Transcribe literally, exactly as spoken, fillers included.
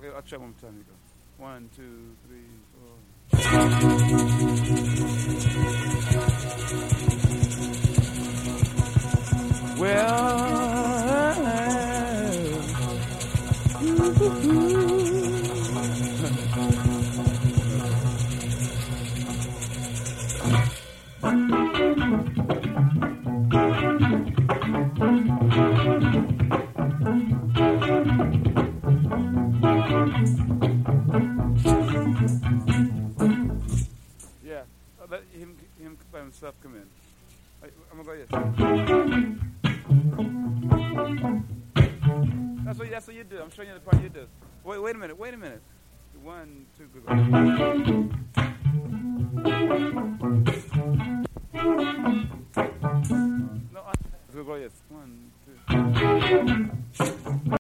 Okay, I'll try one more time. You go. One, two, three, four. Yeah, I'll let him him by himself come in. I, I'm gonna go yes. That's what that's what you do. I'm showing you the part you do. Wait wait a minute. Wait a minute. One, two, go. No, I, go yes. One, two.